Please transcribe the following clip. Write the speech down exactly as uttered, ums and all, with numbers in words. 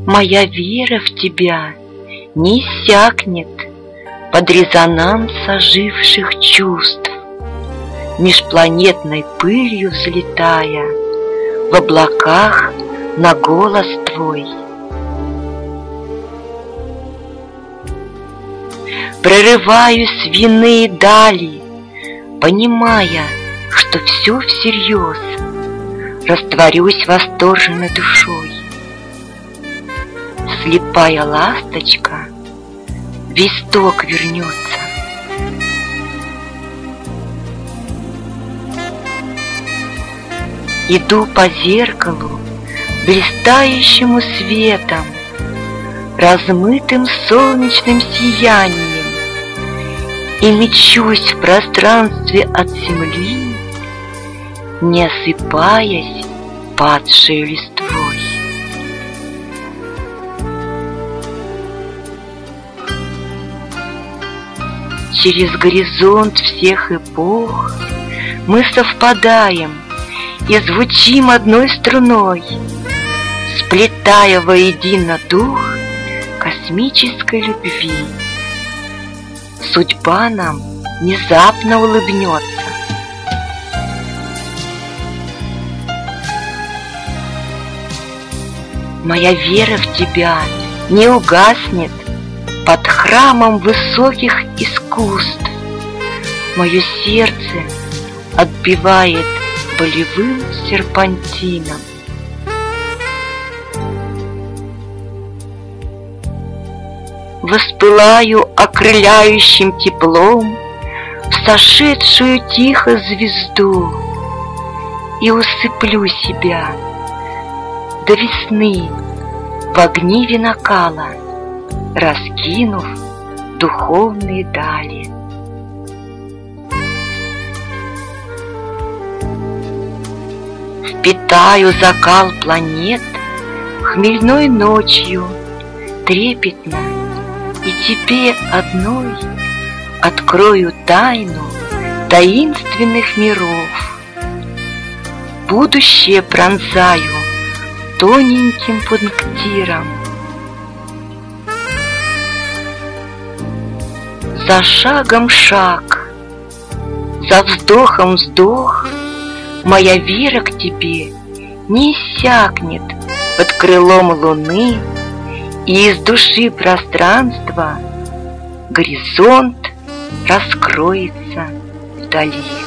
Моя вера в тебя не иссякнет под резонанс оживших чувств, межпланетной пылью взлетая в облаках на голос твой. Прорываюсь в иные дали, понимая, что все всерьез, растворюсь восторженной душой. Слепая ласточка в исток вернется. Иду по зеркалу, блистающему светом, размытым солнечным сиянием, и мечусь в пространстве от земли, не осыпаясь падшей листвой. Через горизонт всех эпох мы совпадаем и звучим одной струной, сплетая воедино дух космической любви. Судьба нам внезапно улыбнется. Моя вера в тебя не угаснет под храмом высоких искусств. Мое сердце отбивает болевым серпантином. Воспылаю окрыляющим теплом в сошедшую тихо звезду и усыплю себя до весны в огниве накала, раскинув духовные дали. Впитаю закал планет хмельной ночью трепетно, и тебе одной открою тайну таинственных миров. Будущее пронзаю тоненьким пунктиром. За шагом шаг, за вздохом вздох, моя вера к тебе не иссякнет под крылом луны, и из души пространства горизонт раскроется вдали.